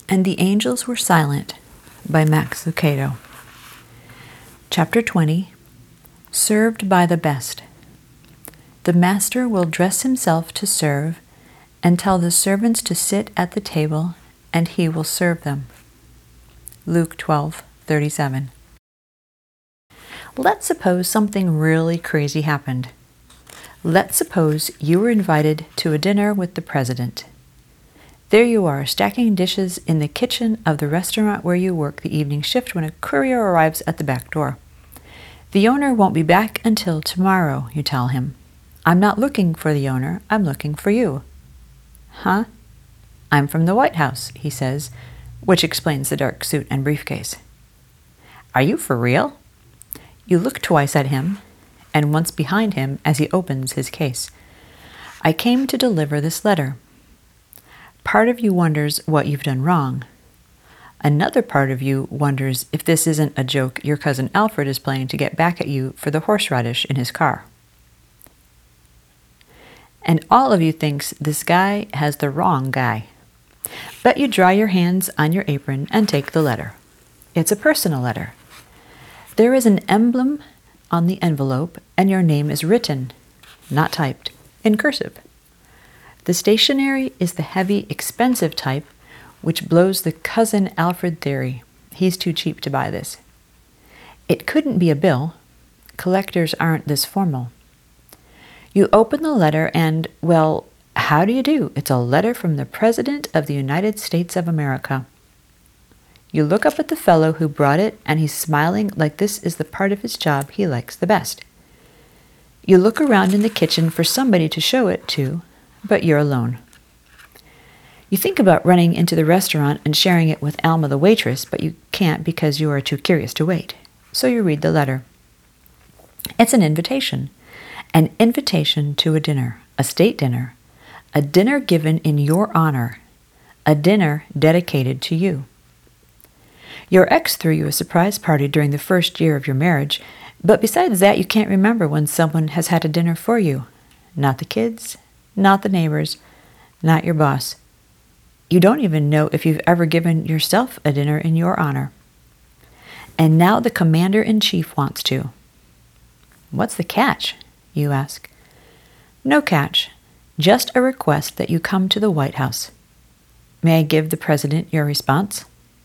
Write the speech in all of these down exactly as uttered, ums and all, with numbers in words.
And the Angels Were Silent by Max Lucado. Chapter twenty. Served by the Best. The master will dress himself to serve, and tell the servants to sit at the table, and he will serve them. Luke twelve thirty-seven. Let's suppose something really crazy happened. Let's suppose you were invited to a dinner with the president. There you are, stacking dishes in the kitchen of the restaurant where you work the evening shift when a courier arrives at the back door. The owner won't be back until tomorrow, you tell him. I'm not looking for the owner, I'm looking for you. Huh? I'm from the White House, he says, which explains the dark suit and briefcase. Are you for real? You look twice at him, and once behind him as he opens his case. I came to deliver this letter. Part of you wonders what you've done wrong. Another part of you wonders if this isn't a joke your cousin Alfred is playing to get back at you for the horseradish in his car. And all of you thinks this guy has the wrong guy. But you dry your hands on your apron and take the letter. It's a personal letter. There is an emblem on the envelope, and your name is written, not typed, in cursive. The stationery is the heavy, expensive type, which blows the cousin Alfred theory. He's too cheap to buy this. It couldn't be a bill. Collectors aren't this formal. You open the letter and, well, how do you do? It's a letter from the President of the United States of America. You look up at the fellow who brought it, and he's smiling like this is the part of his job he likes the best. You look around in the kitchen for somebody to show it to, but you're alone. You think about running into the restaurant and sharing it with Alma the waitress, but you can't because you are too curious to wait. So you read the letter. It's an invitation. An invitation to a dinner, a state dinner, a dinner given in your honor, a dinner dedicated to you. Your ex threw you a surprise party during the first year of your marriage, but besides that you can't remember when someone has had a dinner for you. Not the kids, not the neighbors, not your boss. You don't even know if you've ever given yourself a dinner in your honor. And now the commander-in-chief wants to. What's the catch? You ask. No catch, just a request that you come to the White House. May I give the president your response?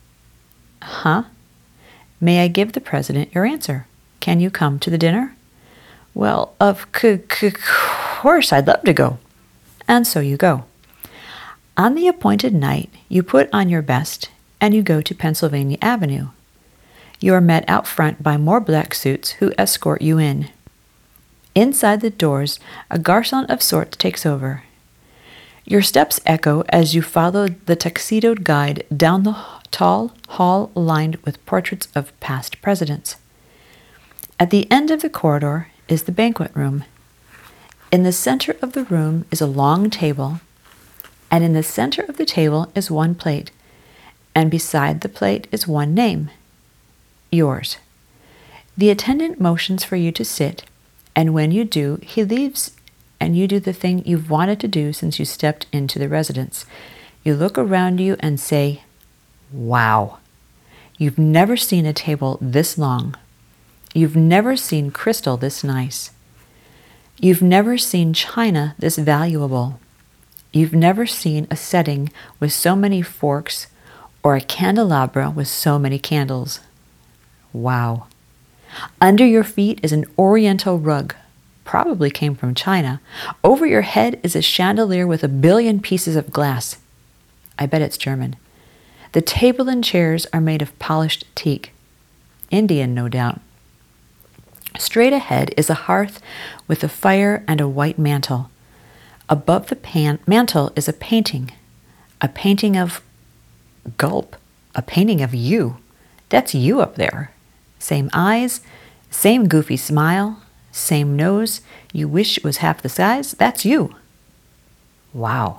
Huh? May I give the president your answer? Can you come to the dinner? Well, of c- c- course, I'd love to go. And so you go. On the appointed night, you put on your best and you go to Pennsylvania Avenue. You are met out front by more black suits who escort you in. Inside the doors, a garçon of sorts takes over. Your steps echo as you follow the tuxedoed guide down the tall hall lined with portraits of past presidents. At the end of the corridor is the banquet room. In the center of the room is a long table, and in the center of the table is one plate, and beside the plate is one name, yours. The attendant motions for you to sit, and when you do, he leaves, and you do the thing you've wanted to do since you stepped into the residence. You look around you and say, wow. You've never seen a table this long. You've never seen crystal this nice. You've never seen china this valuable. You've never seen a setting with so many forks or a candelabra with so many candles. Wow. Under your feet is an oriental rug, probably came from China. Over your head is a chandelier with a billion pieces of glass. I bet it's German. The table and chairs are made of polished teak. Indian, no doubt. Straight ahead is a hearth with a fire and a white mantle. Above the pan- mantle is a painting. A painting of... Gulp. A painting of you. That's you up there. Same eyes, same goofy smile, same nose. You wish it was half the size. That's you. Wow.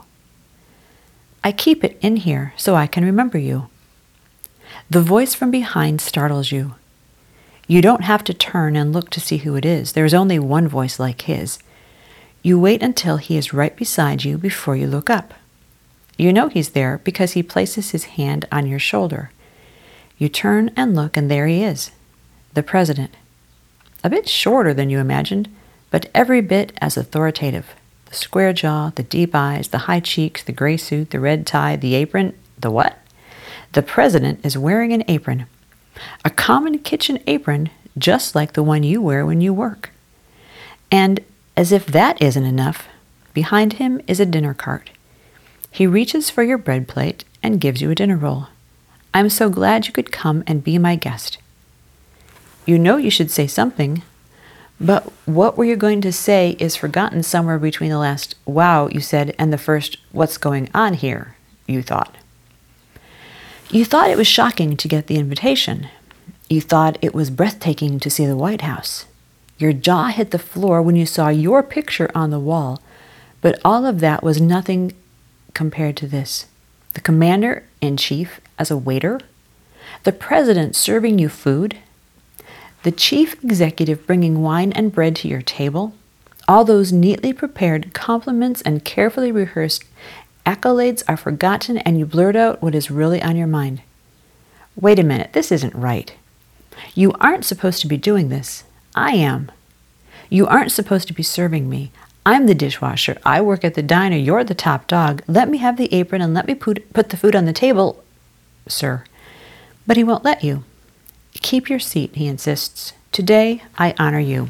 I keep it in here so I can remember you. The voice from behind startles you. You don't have to turn and look to see who it is. There is only one voice like his. You wait until he is right beside you before you look up. You know he's there because he places his hand on your shoulder. You turn and look, and there he is, the president. A bit shorter than you imagined, but every bit as authoritative. The square jaw, the deep eyes, the high cheeks, the gray suit, the red tie, the apron. The what? The president is wearing an apron. A common kitchen apron, just like the one you wear when you work. And as if that isn't enough, behind him is a dinner cart. He reaches for your bread plate and gives you a dinner roll. I'm so glad you could come and be my guest. You know you should say something, but what were you going to say is forgotten somewhere between the last wow you said and the first what's going on here, you thought. You thought it was shocking to get the invitation. You thought it was breathtaking to see the White House. Your jaw hit the floor when you saw your picture on the wall, but all of that was nothing compared to this. The commander-in-chief as a waiter, the president serving you food, the chief executive bringing wine and bread to your table, all those neatly prepared compliments and carefully rehearsed accolades are forgotten, and you blurt out what is really on your mind. Wait a minute, this isn't right. You aren't supposed to be doing this. I am. You aren't supposed to be serving me. I'm the dishwasher. I work at the diner. You're the top dog. Let me have the apron and let me put, put the food on the table, sir. But he won't let you. Keep your seat, he insists. Today, I honor you.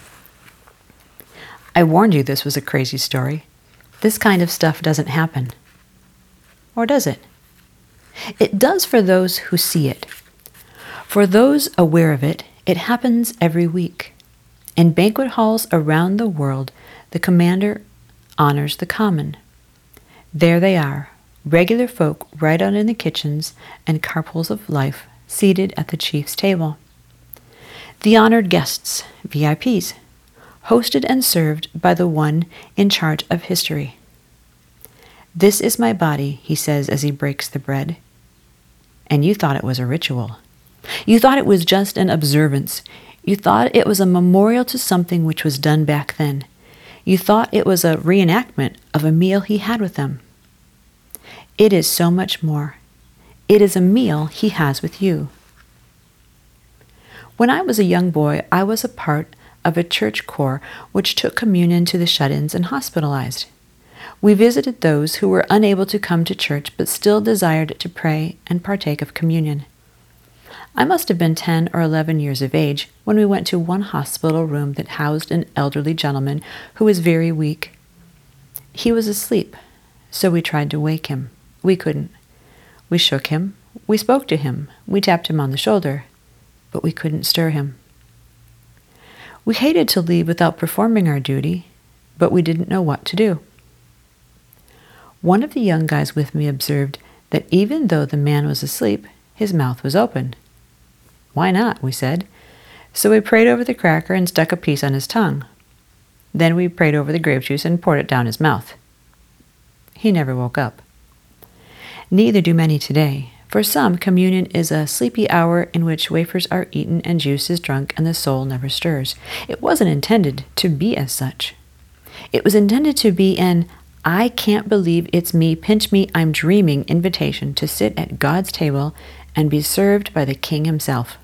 I warned you this was a crazy story. This kind of stuff doesn't happen. Or does it? It does for those who see it. For those aware of it, it happens every week. In banquet halls around the world, the commander honors the common. There they are, regular folk right out in the kitchens and carpools of life, seated at the chief's table. The honored guests, V I Ps, hosted and served by the one in charge of history. This is my body, he says as he breaks the bread. And you thought it was a ritual. You thought it was just an observance. You thought it was a memorial to something which was done back then. You thought it was a reenactment of a meal he had with them. It is so much more. It is a meal he has with you. When I was a young boy, I was a part of a church corps which took communion to the shut-ins and hospitalized. We visited those who were unable to come to church but still desired to pray and partake of communion. I must have been ten or eleven years of age when we went to one hospital room that housed an elderly gentleman who was very weak. He was asleep, so we tried to wake him. We couldn't. We shook him. We spoke to him. We tapped him on the shoulder, but we couldn't stir him. We hated to leave without performing our duty, but we didn't know what to do. One of the young guys with me observed that even though the man was asleep, his mouth was open. Why not, we said. So we prayed over the cracker and stuck a piece on his tongue. Then we prayed over the grape juice and poured it down his mouth. He never woke up. Neither do many today. For some, communion is a sleepy hour in which wafers are eaten and juice is drunk and the soul never stirs. It wasn't intended to be as such. It was intended to be an I can't believe it's me, pinch me, I'm dreaming invitation to sit at God's table and be served by the King himself.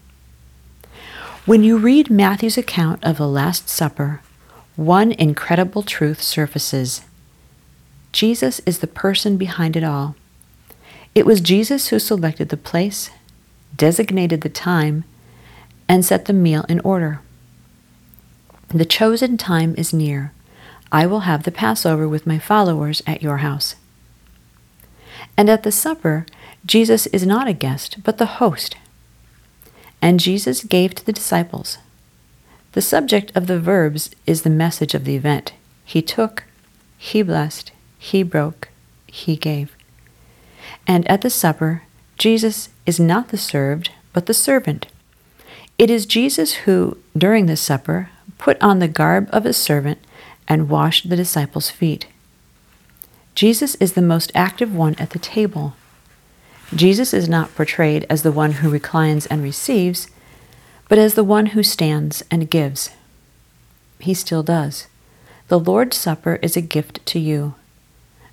When you read Matthew's account of the Last Supper, one incredible truth surfaces. Jesus is the person behind it all. It was Jesus who selected the place, designated the time, and set the meal in order. The chosen time is near. I will have the Passover with my followers at your house. And at the supper, Jesus is not a guest, but the host. And Jesus gave to the disciples. The subject of the verbs is the message of the event. He took, he blessed, he broke, he gave. And at the supper, Jesus is not the served, but the servant. It is Jesus who, during the supper, put on the garb of a servant and washed the disciples' feet. Jesus is the most active one at the table. Jesus is not portrayed as the one who reclines and receives, but as the one who stands and gives. He still does. The Lord's Supper is a gift to you.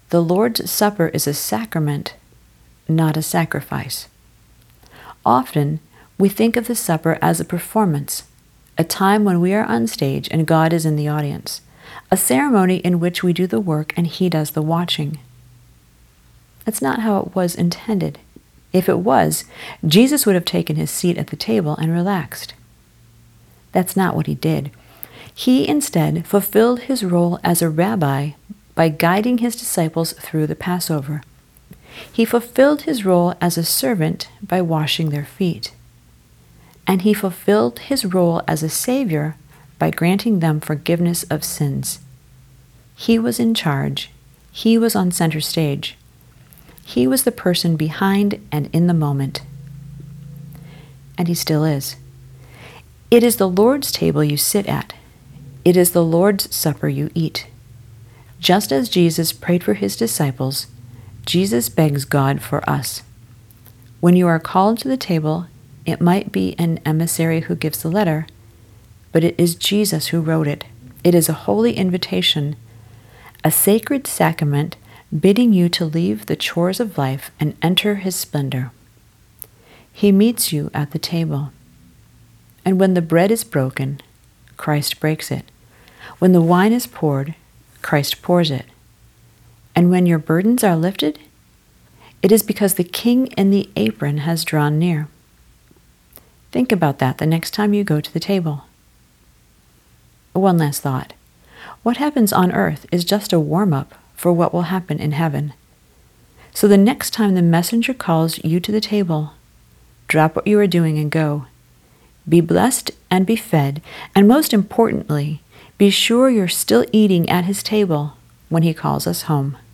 The Lord's Supper is a sacrament, not a sacrifice. Often, we think of the supper as a performance, a time when we are on stage and God is in the audience, a ceremony in which we do the work and He does the watching. That's not how it was intended. If it was, Jesus would have taken his seat at the table and relaxed. That's not what he did. He instead fulfilled his role as a rabbi by guiding his disciples through the Passover. He fulfilled his role as a servant by washing their feet. And he fulfilled his role as a savior by granting them forgiveness of sins. He was in charge. He was on center stage. He was the person behind and in the moment. And he still is. It is the Lord's table you sit at. It is the Lord's supper you eat. Just as Jesus prayed for his disciples, Jesus begs God for us. When you are called to the table, it might be an emissary who gives the letter, but it is Jesus who wrote it. It is a holy invitation, a sacred sacrament bidding you to leave the chores of life and enter his splendor. He meets you at the table. And when the bread is broken, Christ breaks it. When the wine is poured, Christ pours it. And when your burdens are lifted, it is because the King in the apron has drawn near. Think about that the next time you go to the table. One last thought. What happens on earth is just a warm-up for what will happen in heaven. So the next time the messenger calls you to the table, drop what you are doing and go. Be blessed and be fed, and most importantly, be sure you're still eating at his table when he calls us home.